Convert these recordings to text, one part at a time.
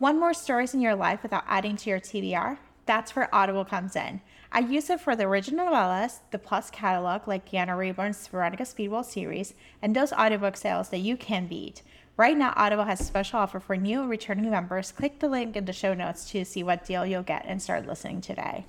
Want more stories in your life without adding to your TBR? That's where Audible comes in. I use it for the original novellas, the Plus catalog like Deanna Rayburn's Veronica Speedwell series, and those audiobook sales that you can beat. Right now, Audible has a special offer for new and returning members. Click the link in the show notes to see what deal you'll get and start listening today.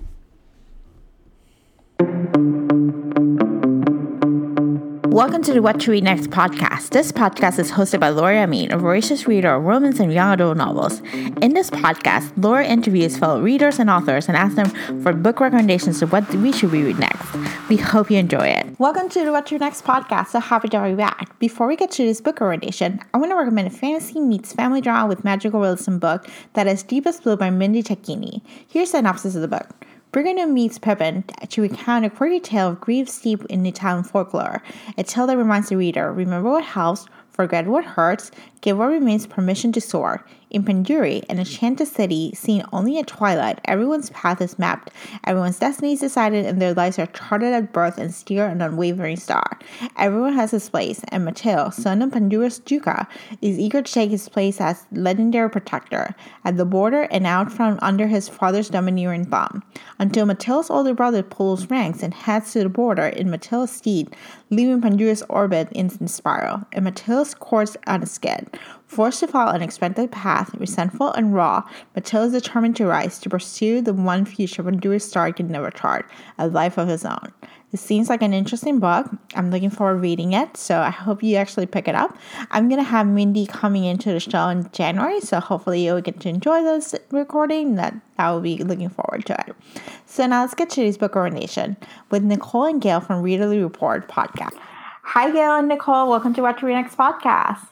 Welcome to the What to Read Next podcast. This podcast is hosted by Laura Amin, a voracious reader of romance and young adult novels. In this podcast, Laura interviews fellow readers and authors and asks them for book recommendations of what we should read next. We hope you enjoy it. Welcome to the What to Read Next podcast. So happy to have you back. Before we get to this book recommendation, I want to recommend a fantasy meets family drama with magical realism book that is Deepest Blue by Mindy Cecchini. Here's the synopsis of the book. Brigando meets Pippin to recount a quirky tale of grief steeped in Italian folklore. A tale that reminds the reader, remember what helps, forget what hurts, give what remains permission to soar. In Panduri, an enchanted city seen only at twilight, everyone's path is mapped, everyone's destiny is decided, and their lives are charted at birth and steer an unwavering star. Everyone has his place, and Matteo, son of Pandura's Duca, is eager to take his place as legendary protector, at the border and out from under his father's domineering thumb, until Matteo's older brother pulls ranks and heads to the border in Matteo's steed, leaving Pandura's orbit in spiral, and Matteo's course on a skid. Forced to follow an unexpected path, resentful and raw, Matteo is determined to rise to pursue the one future Pandura's star can never chart, a life of his own. This seems like an interesting book. I'm looking forward to reading it, so I hope you actually pick it up. I'm going to have Mindy coming into the show in January, so hopefully you'll get to enjoy this recording. That I will be looking forward to it. So now let's get to this book recommendation with Nicole and Gail from Readerly Report podcast. Hi, Gail and Nicole. Welcome to What to Read Next podcast.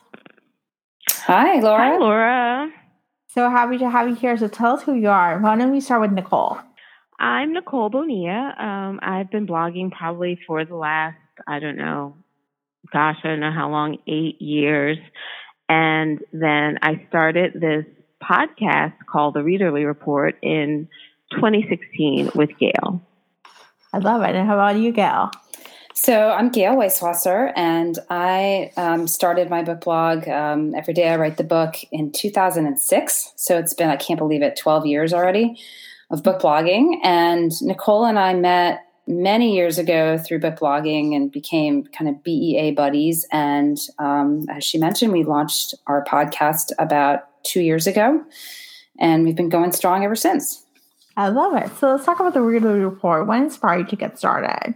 Hi, Laura. Hi, Laura. So happy to have you here. So tell us who you are. Why don't we start with Nicole? I'm Nicole Bonilla. I've been blogging probably for the last, I don't know how long, 8 years. And then I started this podcast called The Readerly Report in 2016 with Gail. I love it. And how about you, Gail? So I'm Gail Weiswasser, and I started my book blog, Every Day I Write the Book, in 2006. So it's been, I can't believe it, 12 years already of book blogging. And Nicole and I met many years ago through book blogging and became kind of BEA buddies. And as she mentioned, we launched our podcast about 2 years ago, and we've been going strong ever since. I love it. So let's talk about the Readerly Report. What inspired you to get started?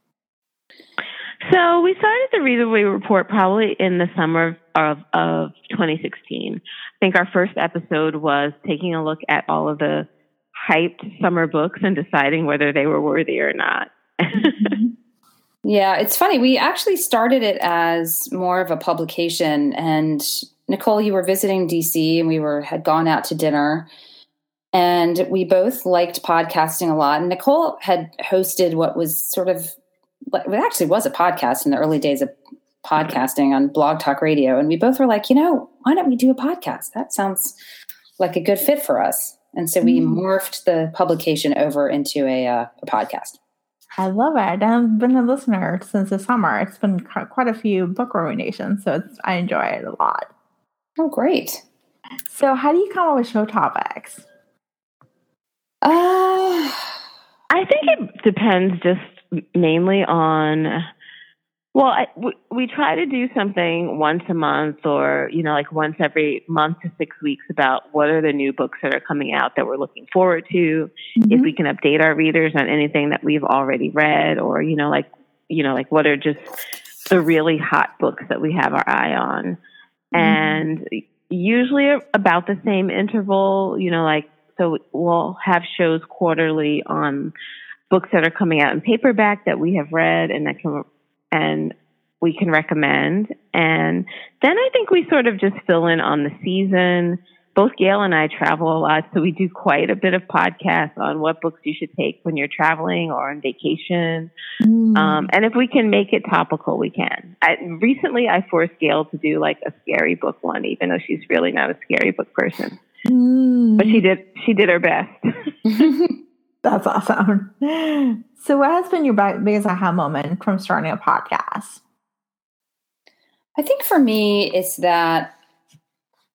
So we started the Readerly Report probably in the summer of 2016. I think our first episode was taking a look at all of the hyped summer books and deciding whether they were worthy or not. Yeah, it's funny. We actually started it as more of a publication. And Nicole, you were visiting DC, and we had gone out to dinner. And we both liked podcasting a lot. And Nicole had hosted what was sort of, it actually was a podcast in the early days of podcasting on Blog Talk Radio. And we both were like, why don't we do a podcast? That sounds like a good fit for us. And so we morphed the publication over into a podcast. I love it. I've been a listener since the summer. It's been quite a few book recommendations, so I enjoy it a lot. Oh, great. So how do you come up with show topics? I think it depends just mainly on, we try to do something once a month or, like once every month to 6 weeks about what are the new books that are coming out that we're looking forward to. Mm-hmm. If we can update our readers on anything that we've already read or, what are just the really hot books that we have our eye on. Mm-hmm. And usually about the same interval, so we'll have shows quarterly on books that are coming out in paperback that we have read and we can recommend. And then I think we sort of just fill in on the season. Both Gail and I travel a lot, so we do quite a bit of podcasts on what books you should take when you're traveling or on vacation. And if we can make it topical, we can. Recently, I forced Gail to do like a scary book one, even though she's really not a scary book person. But she did her best. That's awesome. So what has been your biggest aha moment from starting a podcast? I think for me, it's that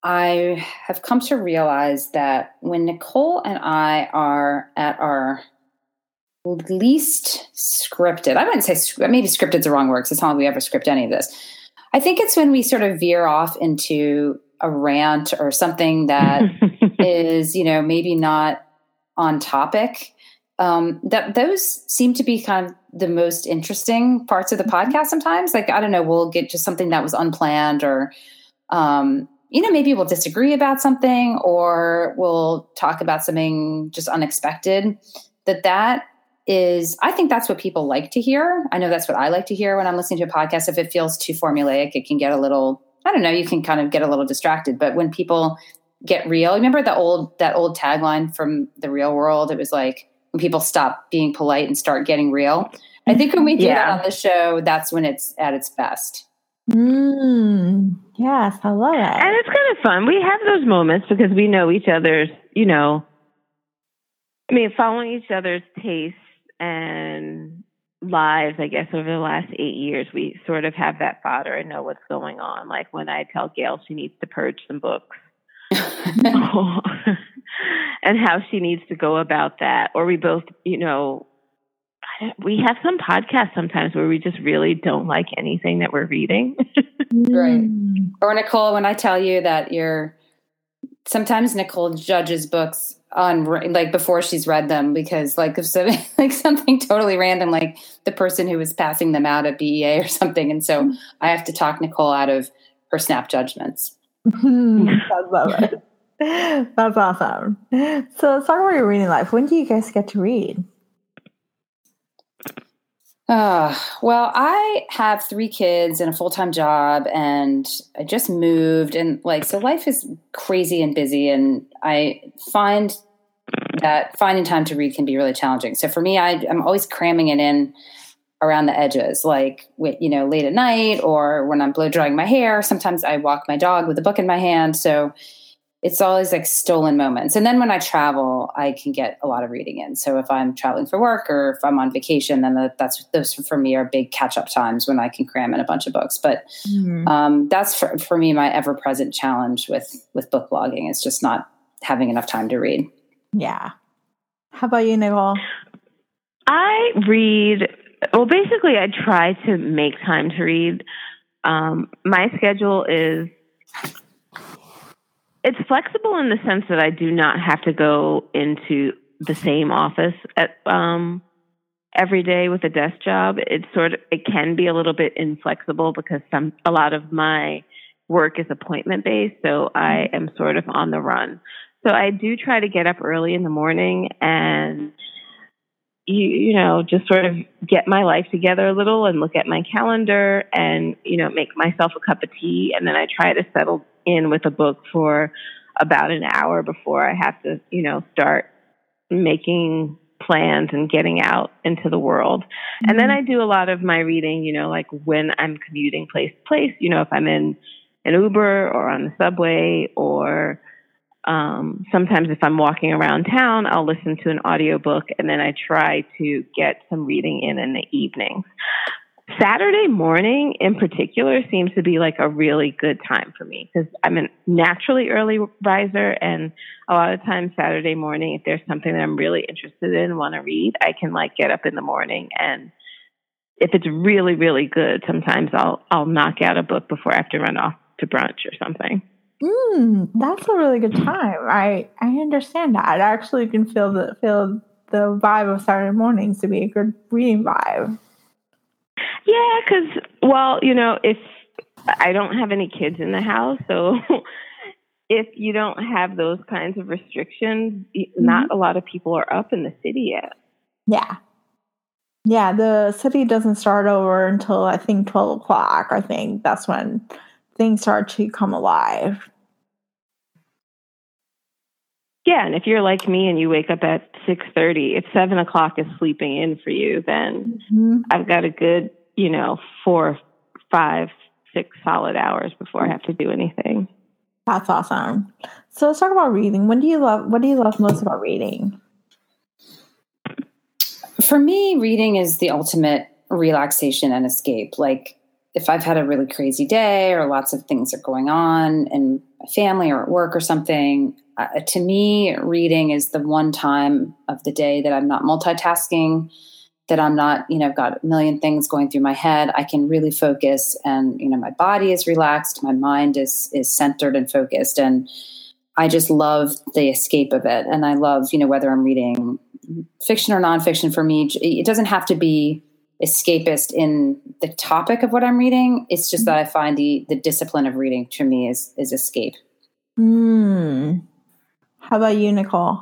I have come to realize that when Nicole and I are at our least scripted, I wouldn't say, maybe scripted is the wrong word, because it's not like we ever script any of this. I think it's when we sort of veer off into a rant or something that is, maybe not on topic. That those seem to be kind of the most interesting parts of the podcast sometimes. Like, I don't know, we'll get just something that was unplanned, or, maybe we'll disagree about something, or we'll talk about something just unexpected. That is, I think that's what people like to hear. I know that's what I like to hear when I'm listening to a podcast. If it feels too formulaic, it can get a little, I don't know, you can kind of get a little distracted. But when people get real, remember that old tagline from The Real World? It was like, when people stop being polite and start getting real. I think when we do that on the show, that's when it's at its best. Yes, I love it. And it's kind of fun. We have those moments because we know each other's, following each other's tastes and lives, I guess, over the last 8 years, we sort of have that fodder and know what's going on. Like when I tell Gail she needs to purge some books. And how she needs to go about that. Or we both, we have some podcasts sometimes where we just really don't like anything that we're reading. Right. Or Nicole, when I tell you that sometimes Nicole judges books on before she's read them, because if something totally random, like the person who was passing them out at BEA or something. And so I have to talk Nicole out of her snap judgments. I love it. That's awesome. So let's talk about your reading life. When do you guys get to read? Well, I have 3 kids and a full-time job, and I just moved, and so life is crazy and busy, and I find that finding time to read can be really challenging. So for me, I'm always cramming it in around the edges, late at night, or when I'm blow drying my hair. Sometimes I walk my dog with a book in my hand. So it's always stolen moments. And then when I travel, I can get a lot of reading in. So if I'm traveling for work or if I'm on vacation, then those for me are big catch-up times when I can cram in a bunch of books. But that's for me, my ever-present challenge with book blogging is just not having enough time to read. Yeah. How about you, Nicole? I read, well, basically I try to make time to read. My schedule is, it's flexible in the sense that I do not have to go into the same office at every day with a desk job. It can be a little bit inflexible because a lot of my work is appointment based, so I am sort of on the run. So I do try to get up early in the morning and just sort of get my life together a little and look at my calendar and make myself a cup of tea, and then I try to settle in with a book for about an hour before I have to, start making plans and getting out into the world. Mm-hmm. And then I do a lot of my reading, when I'm commuting place to place, if I'm in an Uber or on the subway, or sometimes if I'm walking around town, I'll listen to an audiobook, and then I try to get some reading in the evenings. Saturday morning in particular seems to be a really good time for me because I'm a naturally early riser, and a lot of times Saturday morning, if there's something that I'm really interested in and want to read, I can get up in the morning, and if it's really, really good, sometimes I'll knock out a book before I have to run off to brunch or something. That's a really good time. I understand that. I actually can feel the vibe of Saturday mornings to be a good reading vibe. Yeah, because, if I don't have any kids in the house, so if you don't have those kinds of restrictions, not a lot of people are up in the city yet. Yeah. Yeah, the city doesn't start over until, I think, 12 o'clock. I think that's when things start to come alive. Yeah, and if you're like me and you wake up at 6:30, if 7 o'clock is sleeping in for you, then I've got a good, 4, 5, 6 solid hours before I have to do anything. That's awesome. So let's talk about reading. What do you love most about reading? For me, reading is the ultimate relaxation and escape. if I've had a really crazy day or lots of things are going on in my family or at work or something, to me, reading is the one time of the day that I'm not multitasking, that I'm not, I've got a million things going through my head. I can really focus, and, my body is relaxed. My mind is centered and focused. And I just love the escape of it. And I love, whether I'm reading fiction or nonfiction, for me, it doesn't have to be escapist in the topic of what I'm reading. It's just that I find the discipline of reading to me is escape. How about you, Nicole?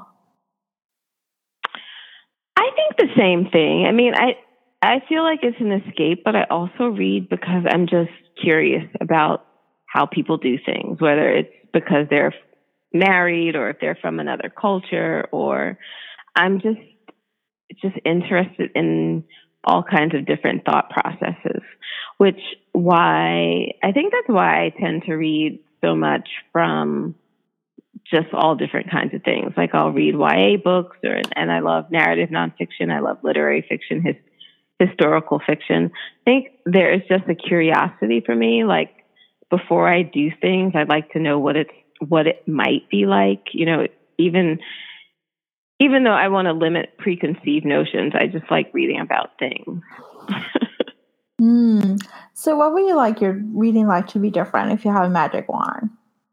I think the same thing. I mean, I feel like it's an escape, but I also read because I'm just curious about how people do things, whether it's because they're married or if they're from another culture, or I'm just interested in all kinds of different thought processes, I think that's why I tend to read so much from just all different kinds of things. Like I'll read YA books, and I love narrative nonfiction. I love literary fiction, historical fiction. I think there is just a curiosity for me. Like before I do things, I'd like to know what it might be like. Even though I want to limit preconceived notions, I just like reading about things. So what would you like your reading like to be different if you have a magic wand?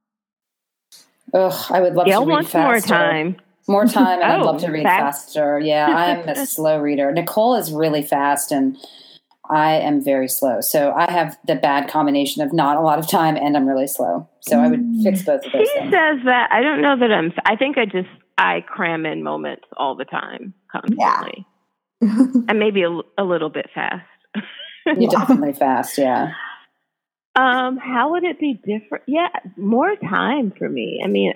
I would love to read faster. More time. More time, and I'd love to read faster. Yeah, I'm a slow reader. Nicole is really fast, and I am very slow. So I have the bad combination of not a lot of time, and I'm really slow. So I would fix both of those things. She says that. I don't know that I think I cram in moments all the time, constantly. Yeah. And maybe a little bit fast. You're definitely fast, yeah. How would it be different? Yeah, more time for me. I mean,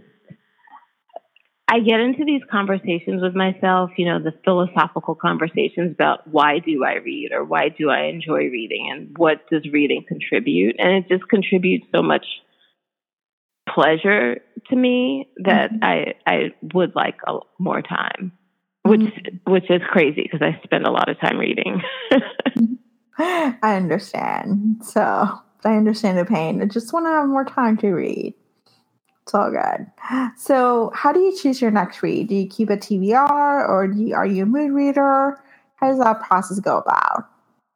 I get into these conversations with myself, the philosophical conversations about why do I read, or why do I enjoy reading, and what does reading contribute? And it just contributes so much pleasure to me that I would like more time, which is crazy because I spend a lot of time reading. I understand. So I understand the pain. I just want to have more time to read. It's all good. So how do you choose your next read? Do you keep a TBR, or are you a mood reader? How does that process go about?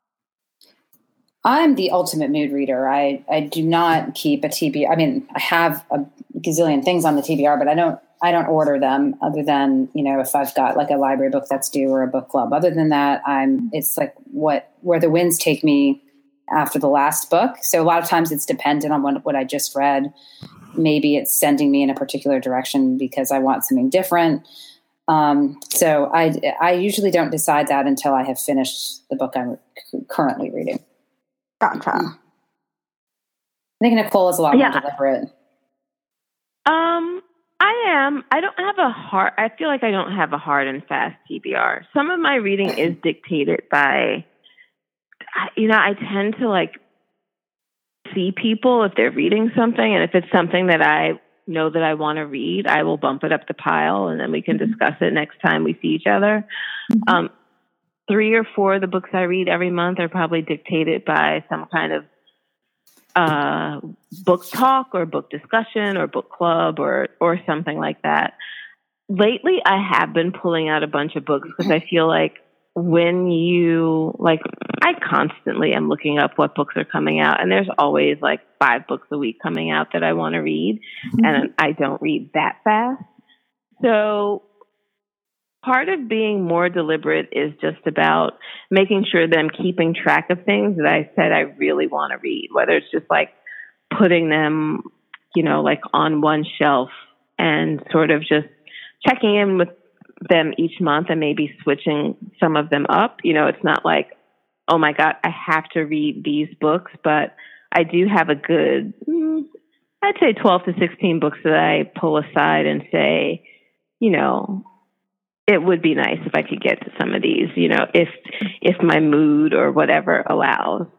I'm the ultimate mood reader. I do not keep a TBR. I mean, I have a gazillion things on the TBR, but I don't order them other than, if I've got like a library book that's due or a book club. Other than that, it's like where the winds take me after the last book. So a lot of times it's dependent on what I just read. Maybe it's sending me in a particular direction because I want something different. So I usually don't decide that until I have finished the book I'm currently reading. Gotcha. I think Nicole is a lot more deliberate. I am. I feel like I don't have a hard and fast TBR. Some of my reading is dictated by, I tend to see people if they're reading something, and if it's something that I know that I want to read, I will bump it up the pile, and then we can discuss it next time we see each other. 3 or 4 of the books I read every month are probably dictated by some kind of book talk or book discussion or book club or something like that. Lately, I have been pulling out a bunch of books because I feel like I constantly am looking up what books are coming out, and there's always 5 books a week coming out that I want to read, and I don't read that fast. So part of being more deliberate is just about making sure that I'm keeping track of things that I said I really want to read, whether it's just putting them, on one shelf and sort of just checking in with them each month and maybe switching some of them up. It's not like, oh my God, I have to read these books, but I do have a good, I'd say 12 to 16 books that I pull aside and say, it would be nice if I could get to some of these, if my mood or whatever allows.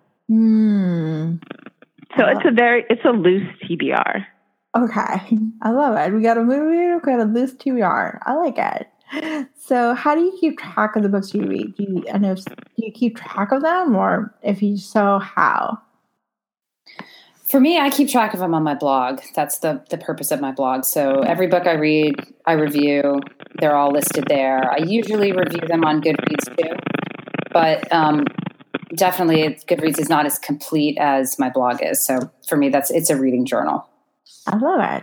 So it's a loose TBR. Okay. I love it. We got a mood reader, we got a loose TBR. I like it. So, how do you keep track of the books you read? Do you keep track of them, or if you so, how? For me, I keep track of them on my blog. That's the purpose of my blog. So every book I read, I review. They're all listed there. I usually review them on Goodreads too, but definitely Goodreads is not as complete as my blog is. So for me, it's a reading journal. I love it.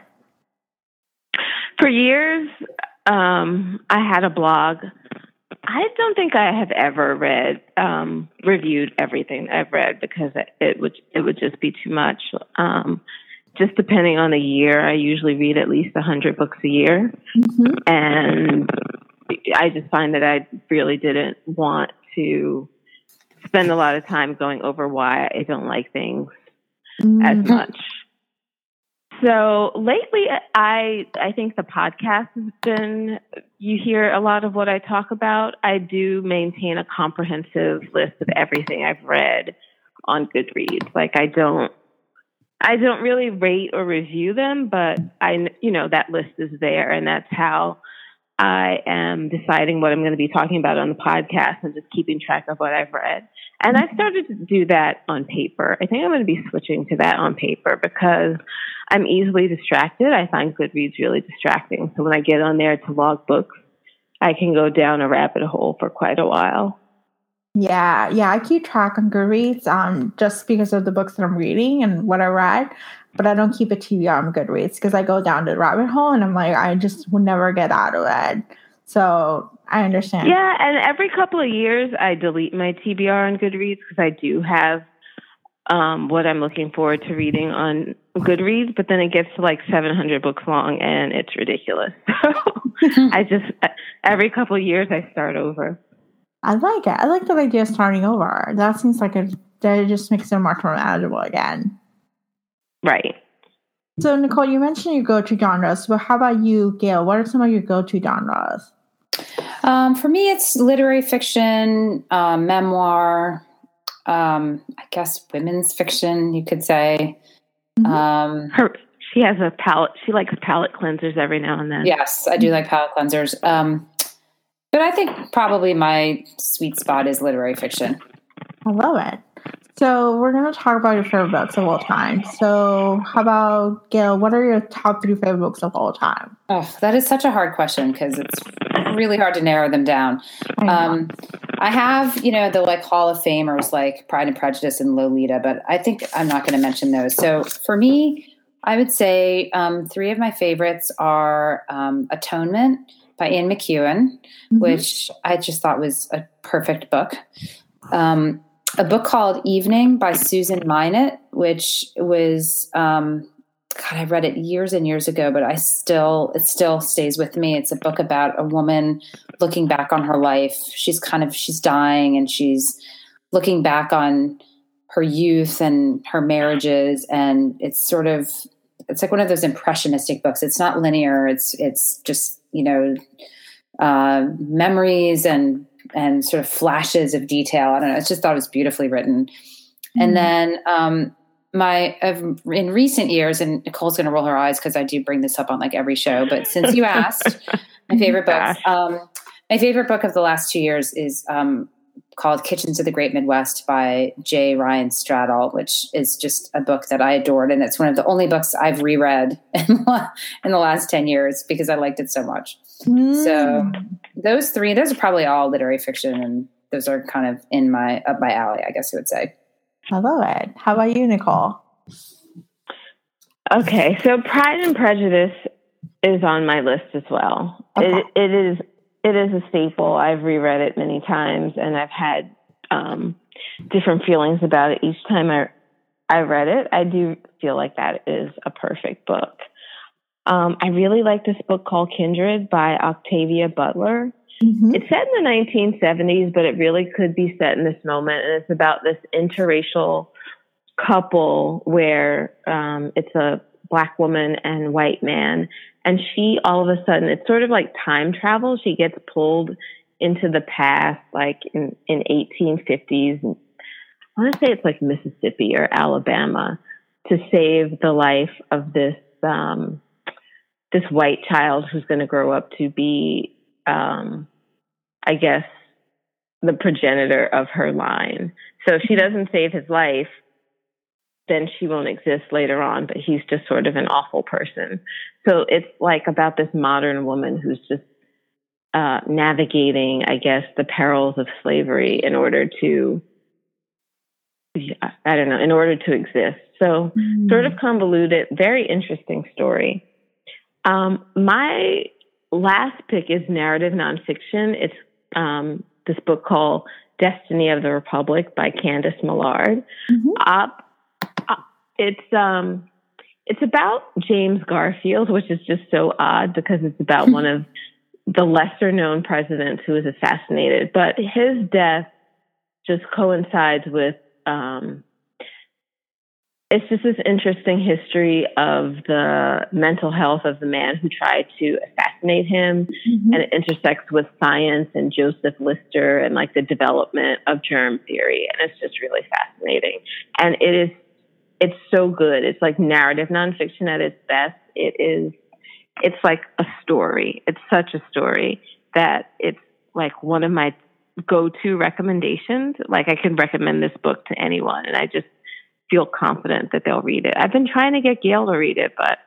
For years, I had a blog. I don't think I have ever reviewed everything I've read because it would just be too much. Just depending on the year, I usually read at least 100 books a year. Mm-hmm. And I just find that I really didn't want to spend a lot of time going over why I don't like things as much. So lately, I think the podcast has been, you hear a lot of what I talk about. I do maintain a comprehensive list of everything I've read on Goodreads. Like I don't really rate or review them, but that list is there, and that's how I am deciding what I'm going to be talking about on the podcast and just keeping track of what I've read. And I started to do that on paper. I think I'm going to be switching to that on paper because I'm easily distracted. I find Goodreads really distracting. So when I get on there to log books, I can go down a rabbit hole for quite a while. Yeah, I keep track on Goodreads just because of the books that I'm reading and what I read, but I don't keep a TBR on Goodreads because I go down the rabbit hole and I'm like, I just would never get out of it. So I understand. Yeah, and every couple of years I delete my TBR on Goodreads because I do have what I'm looking forward to reading on Goodreads, but then it gets to like 700 books long and it's ridiculous. So every couple of years I start over. I like it. I like the idea of starting over. That seems like that just makes it much more manageable again. Right. So, Nicole, you mentioned your go-to genres, but how about you, Gail? What are some of your go-to genres? For me, it's literary fiction, memoir, I guess women's fiction, you could say. Mm-hmm. She has a palette. She likes palette cleansers every now and then. Yes, I do like palette cleansers. But I think probably my sweet spot is literary fiction. I love it. So we're going to talk about your favorite books of all time. So how about, Gail, what are your top 3 favorite books of all time? Oh, that is such a hard question because it's really hard to narrow them down. I have, the like Hall of Famers like Pride and Prejudice and Lolita, but I think I'm not going to mention those. So for me, I would say 3 of my favorites are Atonement by Anne McEwen, which I just thought was a perfect book. A book called Evening by Susan Minot, which was, I read it years and years ago, but it still stays with me. It's a book about a woman looking back on her life. She's dying and she's looking back on her youth and her marriages. And it's like one of those impressionistic books. It's not linear. It's just, memories and sort of flashes of detail. I don't know. I just thought it was beautifully written. Mm-hmm. And then in recent years, and Nicole's going to roll her eyes because I do bring this up on like every show, but since you asked, my favorite books, my favorite book of the last 2 years is called Kitchens of the Great Midwest by J. Ryan Stradall, which is just a book that I adored. And it's one of the only books I've reread in the last 10 years because I liked it so much. So those 3, those are probably all literary fiction, and those are kind of up my alley, I guess you would say. I love it. How about you, Nicole? Okay, so Pride and Prejudice is on my list as well. Okay. It is a staple. I've reread it many times, and I've had different feelings about it each time I read it. I do feel like that is a perfect book. I really like this book called Kindred by Octavia Butler. Mm-hmm. It's set in the 1970s, but it really could be set in this moment. And it's about this interracial couple where it's a Black woman and white man. And she, all of a sudden, it's sort of like time travel. She gets pulled into the past, like in 1850s. And I want to say it's like Mississippi or Alabama, to save the life of this white child who's going to grow up to be I guess, the progenitor of her line. So if she doesn't save his life, then she won't exist later on, but he's just sort of an awful person. So it's like about this modern woman who's just navigating, I guess, the perils of slavery in order to, in order to exist. So sort of convoluted, very interesting story. My last pick is narrative nonfiction. It's this book called Destiny of the Republic by Candice Millard. It's about James Garfield, which is just so odd because it's about one of the lesser known presidents who was assassinated. But his death just coincides with, it's just this interesting history of the mental health of the man who tried to assassinate him. And it intersects with science and Joseph Lister and like the development of germ theory. And it's just really fascinating. And it's so good. It's like narrative nonfiction at its best. It's like a story. It's such a story that it's like one of my go-to recommendations. Like I could recommend this book to anyone and I just feel confident that they'll read it. I've been trying to get Gail to read it, but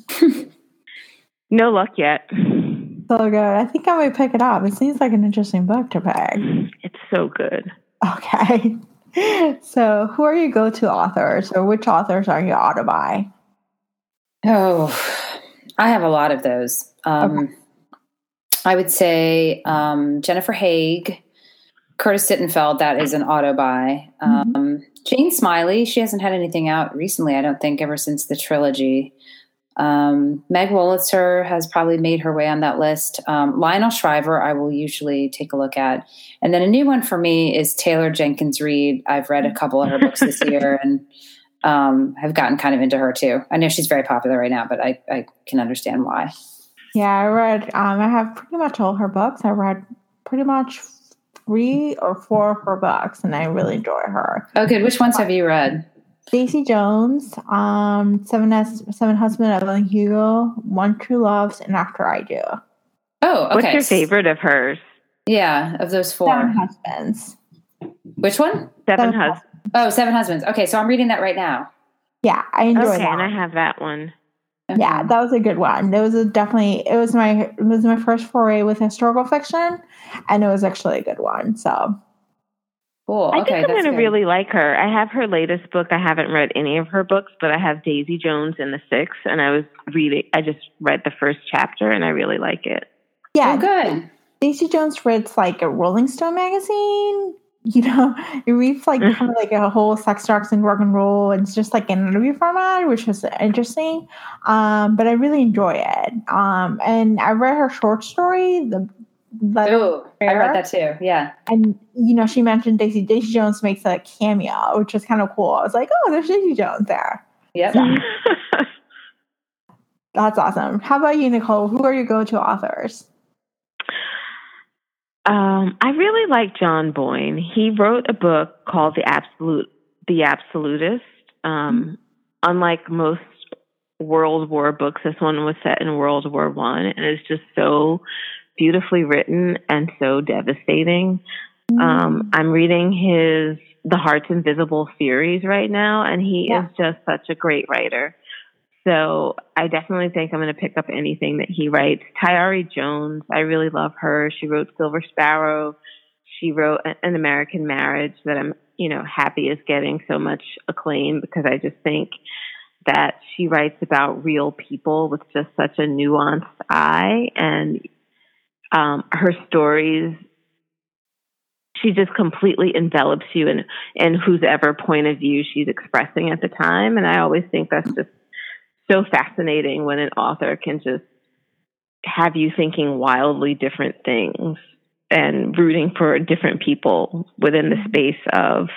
no luck yet. So good. I think I might pick it up. It seems like an interesting book to pick. It's so good. Okay. So who are your go-to authors, or which authors are you auto by? Oh, I have a lot of those. Okay. I would say Jennifer Haig, Curtis Sittenfeld, that is an auto buy. Jane Smiley, she hasn't had anything out recently, I don't think, ever since the trilogy. Meg Wolitzer has probably made her way on that list. Lionel Shriver, I will usually take a look at. And then a new one for me is Taylor Jenkins Reid. I've read a couple of her books this year and have gotten kind of into her too. I know she's very popular right now, but I can understand why. Yeah, I read, I have pretty much all her books. I read pretty much 3 or 4 of her books, and I really enjoy her. Oh, good. Which ones have you read? Daisy Jones, Seven Husbands of Evelyn Hugo, One True Loves, and After I Do. Oh, okay. What's your favorite of hers? Yeah, of those 4. Seven Husbands. Which one? Seven Husbands. Oh, Seven Husbands. Okay, so I'm reading that right now. Yeah, I enjoyed that. And I have that one. Okay. Yeah, that was a good one. It was my first foray with historical fiction, and it was actually a good one. So cool. I think I'm going to really like her. I have her latest book. I haven't read any of her books, but I have Daisy Jones in the 6th, and I just read the first chapter, and I really like it. Yeah, good. Daisy Jones reads like a Rolling Stone magazine. You know, it reads like kind of like a whole sex, drugs, and rock and roll. And it's just like an interview format, which is interesting. But I really enjoy it. And I read her short story, I read that too. Yeah. And, you know, she mentioned Daisy Jones makes a cameo, which is kind of cool. I was like, oh, there's Daisy Jones there. Yep. So, that's awesome. How about you, Nicole? Who are your go-to authors? I really like John Boyne. He wrote a book called The Absolutist. Unlike most World War books, this one was set in World War I, and it's just so beautifully written and so devastating. I'm reading his The Heart's Invisible series right now, and he is just such a great writer. So I definitely think I'm going to pick up anything that he writes. Tayari Jones, I really love her. She wrote Silver Sparrow. She wrote An American Marriage that I'm, happy is getting so much acclaim because I just think that she writes about real people with just such a nuanced eye, and her stories, she just completely envelops you in whosever point of view she's expressing at the time. And I always think that's just so fascinating when an author can just have you thinking wildly different things and rooting for different people within the space of,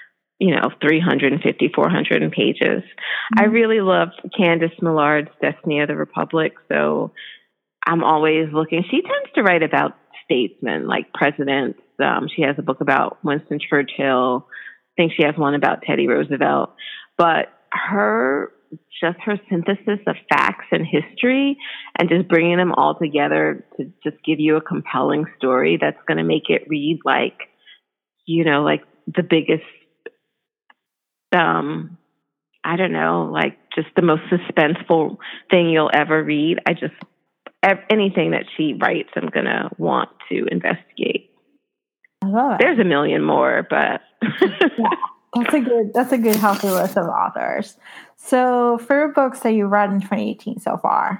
350, 400 pages. I really loved Candice Millard's Destiny of the Republic. So I'm always looking. She tends to write about statesmen, like presidents. She has a book about Winston Churchill. I think she has one about Teddy Roosevelt. But her just her synthesis of facts and history and just bringing them all together to just give you a compelling story that's going to make it read like, like the biggest, I don't know, like just the most suspenseful thing you'll ever read. Anything that she writes, I'm going to want to investigate. I love it. There's a million more, but yeah, that's a good healthy list of authors. So, favorite books that you read in 2018 so far?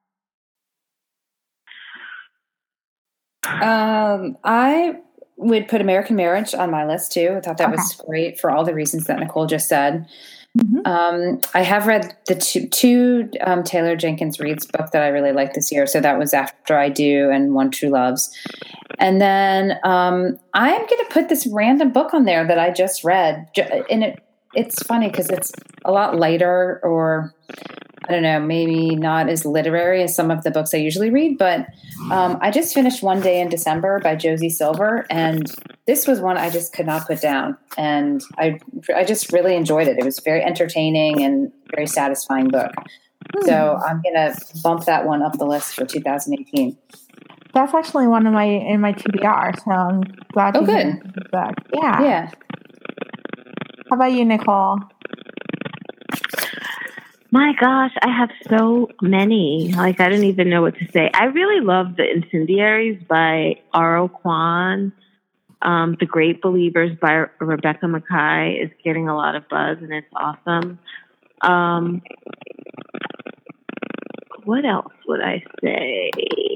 I would put American Marriage on my list too. I thought that was great for all the reasons that Nicole just said. Mm-hmm. I have read the two Taylor Jenkins Reid's book that I really liked this year. So that was After I Do and One True Loves. And then I'm going to put this random book on there that I just read. And it's funny because it's a lot lighter, or I don't know, maybe not as literary as some of the books I usually read. But I just finished One Day in December by Josie Silver. And this was one I just could not put down. And I just really enjoyed it. It was very entertaining and very satisfying book. So I'm going to bump that one up the list for 2018. That's actually one of in my TBR, so I'm glad to hear that. Yeah. Yeah. How about you, Nicole? My gosh, I have so many. Like, I don't even know what to say. I really love The Incendiaries by Aro Kwan. The Great Believers by Rebecca Makkai is getting a lot of buzz, and it's awesome. What else would I say?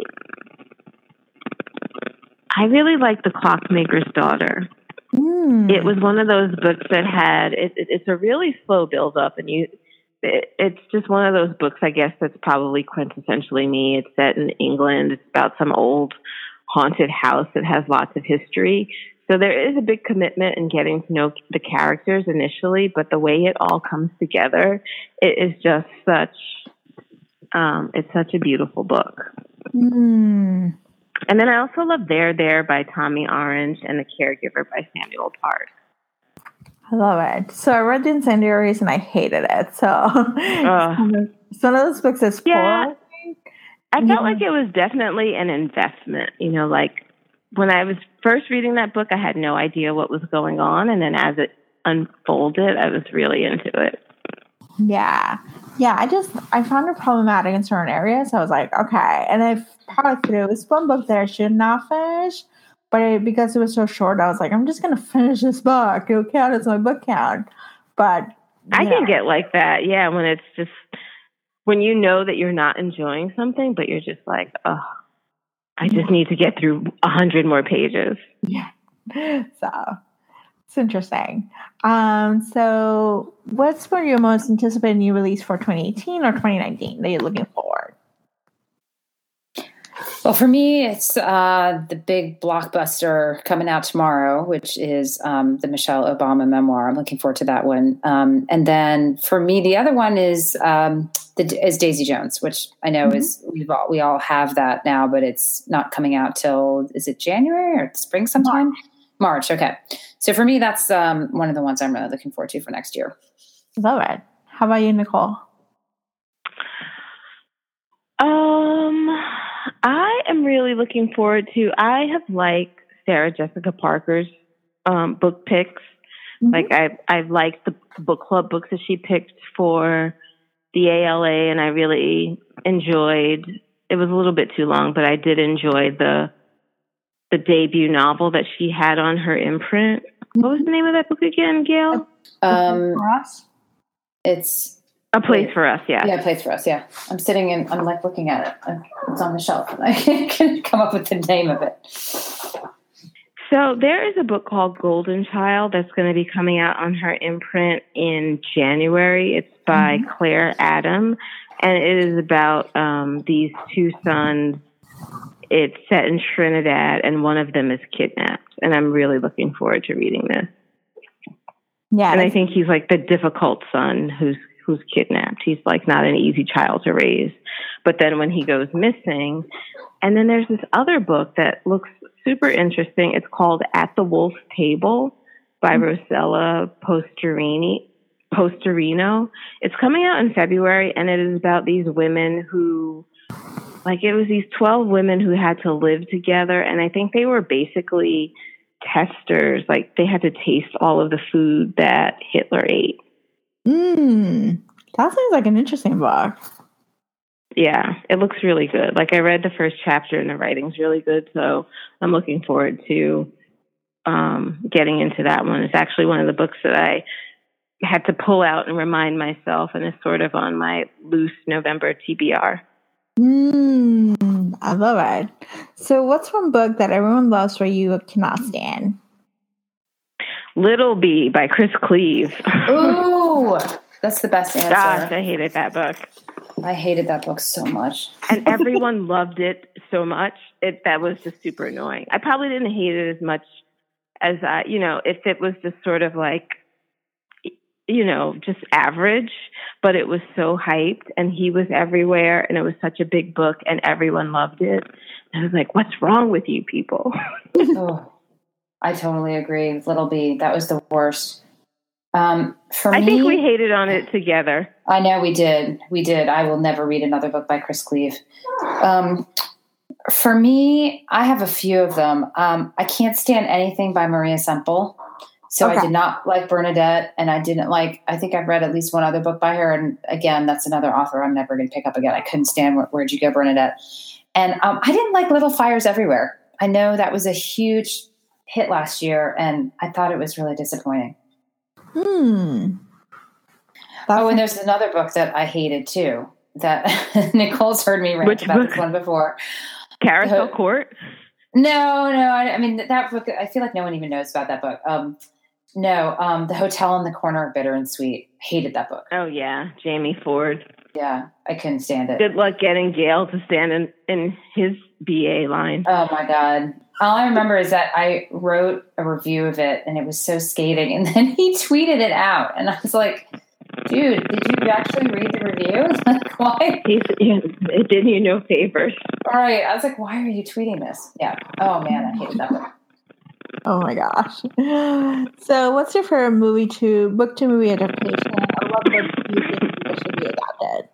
I really like The Clockmaker's Daughter. It was one of those books that had it's a really slow build up, and it's just one of those books, I guess, that's probably quintessentially me. It's set in England. It's about some old haunted house that has lots of history. So there is a big commitment in getting to know the characters initially, but the way it all comes together, it is just it's such a beautiful book. And then I also love There by Tommy Orange and The Caregiver by Samuel Park. I love it. So I read The Incendiaries and I hated it. So it's one of those books that's I felt like it was definitely an investment. Like when I was first reading that book, I had no idea what was going on. And then as it unfolded, I was really into it. Yeah. Yeah, I found it problematic in certain areas. So I was like, okay. And I powered through. It was one book that I should not finish. But because it was so short, I was like, I'm just going to finish this book. It'll count as my book count. But I can get like that. Yeah, when it's just, when you know that you're not enjoying something, but you're just like, oh, I just need to get through 100 more pages. Yeah. So it's interesting. So what's for your most anticipated new release for 2018 or 2019 that you're looking forward? Well, for me, it's the big blockbuster coming out tomorrow, which is the Michelle Obama memoir. I'm looking forward to that one. And then for me, the other one is Daisy Jones, which I know is we all have that now, but it's not coming out till, is it January or spring sometime? March. Okay. So for me, that's one of the ones I'm really looking forward to for next year. Love it. How about you, Nicole? I am really looking forward to, I have liked Sarah Jessica Parker's book picks. Like I've liked the book club books that she picked for the ALA, and I really enjoyed, it was a little bit too long, but I did enjoy the debut novel that she had on her imprint. What was the name of that book again, Gail? It's A Place for Us, yeah. Yeah, A Place for Us, yeah. I'm sitting and I'm like looking at it. It's on the shelf and I can't come up with the name of it. So there is a book called Golden Child that's going to be coming out on her imprint in January. It's by Claire Adam, and it is about these two sons. It's set in Trinidad, and one of them is kidnapped. And I'm really looking forward to reading this. Yeah, and I think he's like the difficult son who's kidnapped. He's like not an easy child to raise. But then when he goes missing, and then there's this other book that looks super interesting. It's called At the Wolf's Table by Rosella Posterini. Postorino. It's coming out in February, and it is about these women who, like, it was these 12 women who had to live together, and I think they were basically testers. Like, they had to taste all of the food that Hitler ate. That sounds like an interesting book. Yeah, it looks really good. Like, I read the first chapter, and the writing's really good, so I'm looking forward to getting into that one. It's actually one of the books that I had to pull out and remind myself, and it's sort of on my loose November TBR. I love it. So what's one book that everyone loves where you cannot stand? Little Bee by Chris Cleave. Ooh, that's the best answer. Gosh, I hated that book. I hated that book so much. And everyone loved it so much. That was just super annoying. I probably didn't hate it as much as, if it was just sort of like, just average, but it was so hyped and he was everywhere and it was such a big book and everyone loved it. And I was like, what's wrong with you people? Oh, I totally agree. Little Bee, that was the worst. I think we hated on it together. I know we did. I will never read another book by Chris Cleave. For me, I have a few of them. I can't stand anything by Maria Semple. So okay. I did not like Bernadette, and I think I've read at least one other book by her. And again, that's another author I'm never going to pick up again. I couldn't stand Where'd You Go, Bernadette? And I didn't like Little Fires Everywhere. I know that was a huge hit last year, and I thought it was really disappointing. And there's another book that I hated too, that Nicole's heard me rant about this one before. Carousel Court? No. I mean, that book, I feel like no one even knows about that book. The Hotel in the Corner of Bitter and Sweet. Hated that book. Oh, yeah. Jamie Ford. Yeah, I couldn't stand it. Good luck getting Gail to stand in his BA line. Oh, my God. All I remember is that I wrote a review of it, and it was so scathing. And then he tweeted it out. And I was like, dude, did you actually read the review? Like, why? It did you no favors. All right. I was like, why are you tweeting this? Yeah. Oh, man, I hated that book. Oh, my gosh. So what's your favorite book to movie adaptation? Or what book do you think should be adapted?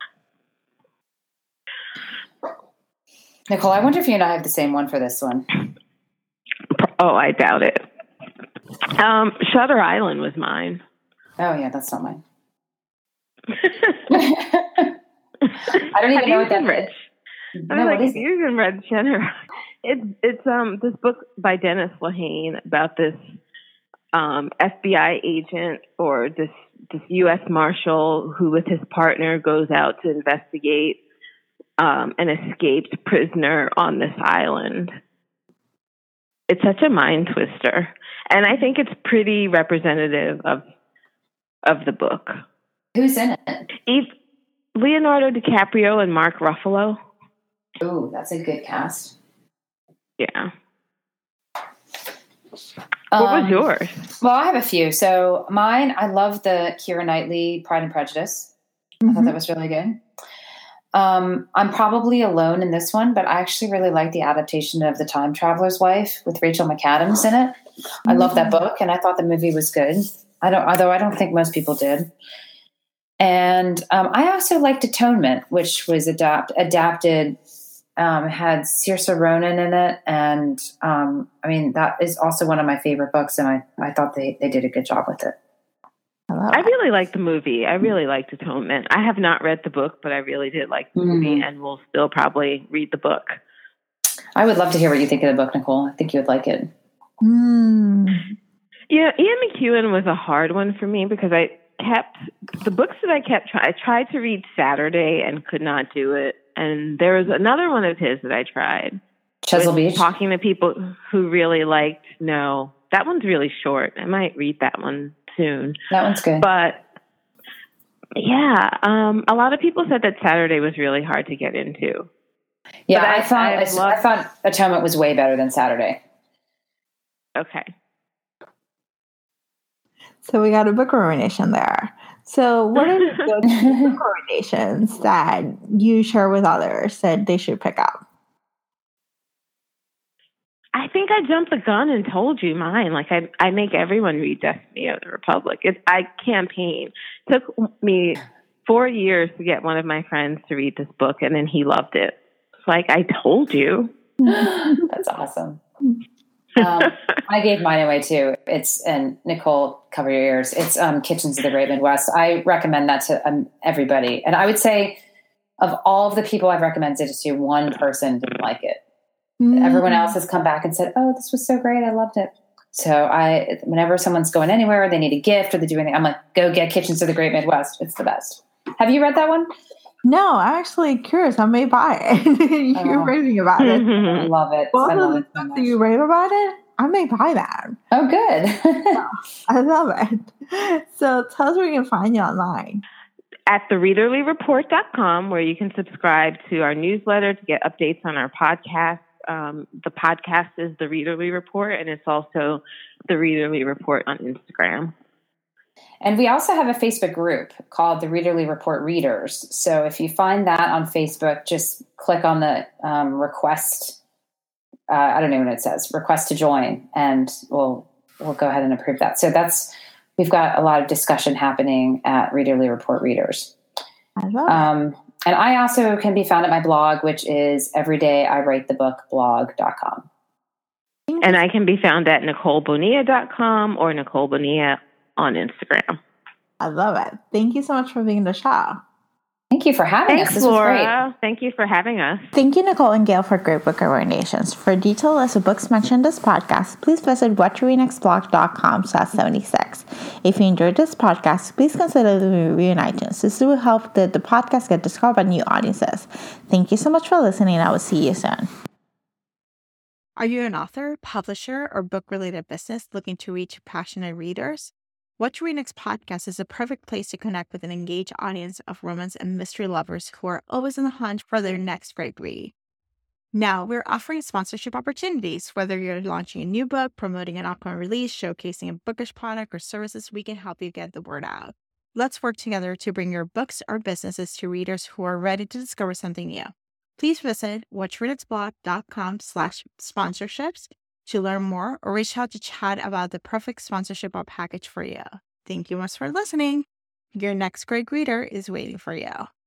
Nicole, I wonder if you and I have the same one for this one. Oh, I doubt it. Shutter Island was mine. Oh, yeah, that's not mine. I don't even know what that is. I was like, you even read Shutter. It's this book by Dennis Lehane about this FBI agent or this U.S. Marshal who with his partner goes out to investigate an escaped prisoner on this island. It's such a mind twister. And I think it's pretty representative of the book. Who's in it? Leonardo DiCaprio and Mark Ruffalo. Oh, that's a good cast. Yeah. What was yours? Well, I have a few. So mine, I love the Keira Knightley Pride and Prejudice. I thought that was really good. I'm probably alone in this one, but I actually really like the adaptation of The Time Traveler's Wife with Rachel McAdams in it. I love that book, and I thought the movie was good. Although I don't think most people did. And I also liked Atonement, which was adapted. Had Saoirse Ronan in it, and that is also one of my favorite books, and I thought they did a good job with it. I really liked the movie. I really liked Atonement. I have not read the book, but I really did like the movie, and will still probably read the book. I would love to hear what you think of the book, Nicole. I think you would like it. Yeah, Ian McEwan was a hard one for me because I tried to read Saturday and could not do it. And there was another one of his that I tried. Chesil Beach? Talking to people who really liked, no, that one's really short. I might read that one soon. That one's good. But yeah, a lot of people said that Saturday was really hard to get into. Yeah, I thought Atonement was way better than Saturday. Okay. So we got a book recommendation there. So what are the good book recommendations that you share with others that they should pick up? I think I jumped the gun and told you mine. Like I make everyone read Destiny of the Republic. I campaign. It took me 4 years to get one of my friends to read this book, and then he loved it. It's like, I told you. That's awesome. I gave mine away too. And Nicole, cover your ears. It's Kitchens of the Great Midwest. I recommend that to everybody. And I would say of all of the people I've recommended it to, one person didn't like it. Everyone else has come back and said, oh, this was so great. I loved it. So whenever someone's going anywhere, they need a gift or they do anything, I'm like, go get Kitchens of the Great Midwest. It's the best. Have you read that one? No, I'm actually curious. I may buy it. You're raving about it. I love it. Both of the books that you rave about it, I may buy that. Oh, good. I love it. So tell us where you can find you online. At thereaderlyreport.com, where you can subscribe to our newsletter to get updates on our podcast. The podcast is The Readerly Report, and it's also The Readerly Report on Instagram. And we also have a Facebook group called The Readerly Report Readers. So if you find that on Facebook, just click on the request. I don't know what it says, request to join, and we'll go ahead and approve that. So we've got a lot of discussion happening at Readerly Report Readers. I love it. And I also can be found at my blog, which is everydayIwritethebookblog.com. And I can be found at NicoleBonilla.com or Nicole Bonilla on Instagram. I love it. Thank you so much for being on the show. Thank you for having us. This Laura. was great. Thank you for having us. Thank you, Nicole and Gail, for great book recommendations. For a detailed list of books mentioned in this podcast, please visit whattoreadnextblog.com/76. If you enjoyed this podcast, please consider leaving a review on iTunes. This will help the podcast get discovered by new audiences. Thank you so much for listening, and I will see you soon. Are you an author, publisher, or book-related business looking to reach passionate readers? What to Read Next podcast is a perfect place to connect with an engaged audience of romance and mystery lovers who are always on the hunt for their next great read. Now, we're offering sponsorship opportunities. Whether you're launching a new book, promoting an upcoming release, showcasing a bookish product or services, we can help you get the word out. Let's work together to bring your books or businesses to readers who are ready to discover something new. Please visit whattoreadnextblog.com/sponsorships to learn more or reach out to chat about the perfect sponsorship or package for you. Thank you much for listening. Your next great reader is waiting for you.